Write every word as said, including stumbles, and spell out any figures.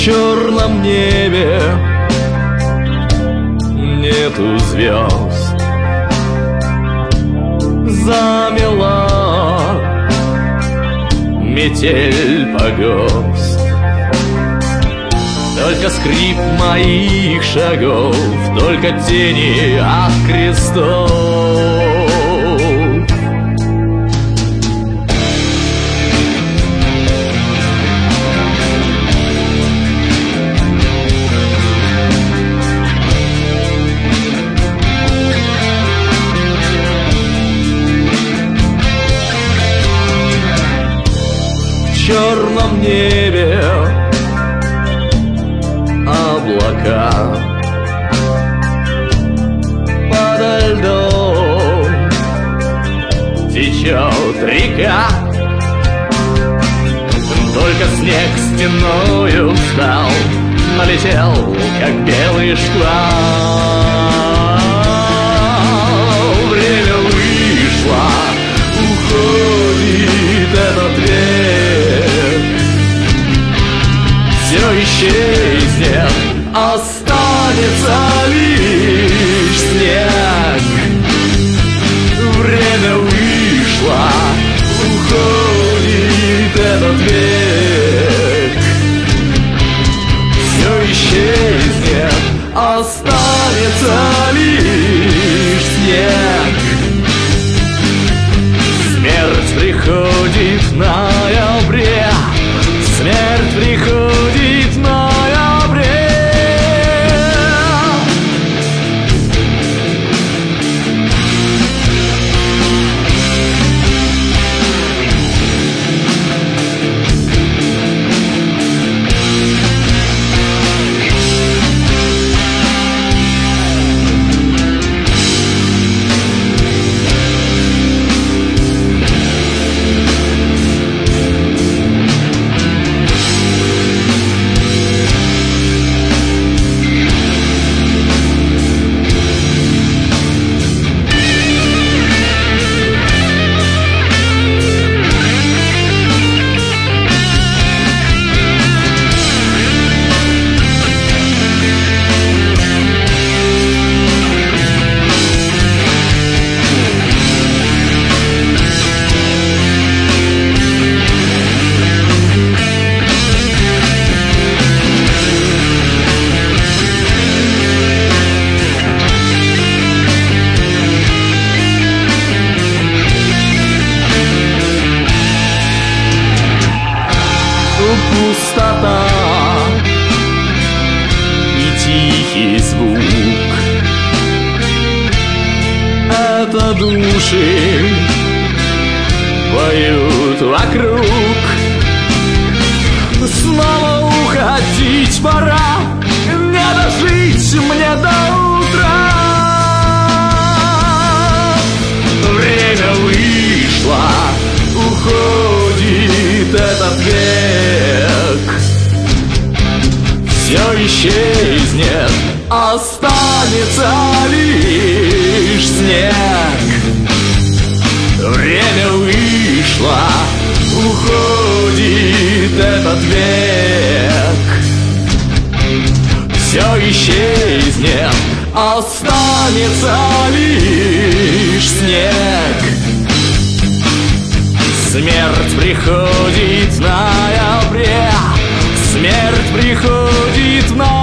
черном небе нету звезд. Замела метель погост. Только скрип моих шагов, только тени от крестов. В черном небе облака, подо льдом течет река. Только снег стеною встал, налетел, как белый шквал. Время вышло, уходит этот век. Все исчезнет, останется лишь снег. Время вышло, уходит этот век. Все исчезнет, останется лишь снег. Смерть приходит в ноябре, смерть приходит в ноябре. Пустота и тихий звук — это души поют вокруг. Снова уходить пора, не дожить мне до утра. Время вышло, уходит этот век. Все исчезнет, останется лишь снег. Время вышло, уходит этот век. Все исчезнет, останется лишь снег. Смерть приходит в ноябре, смерть приходит в ноябре.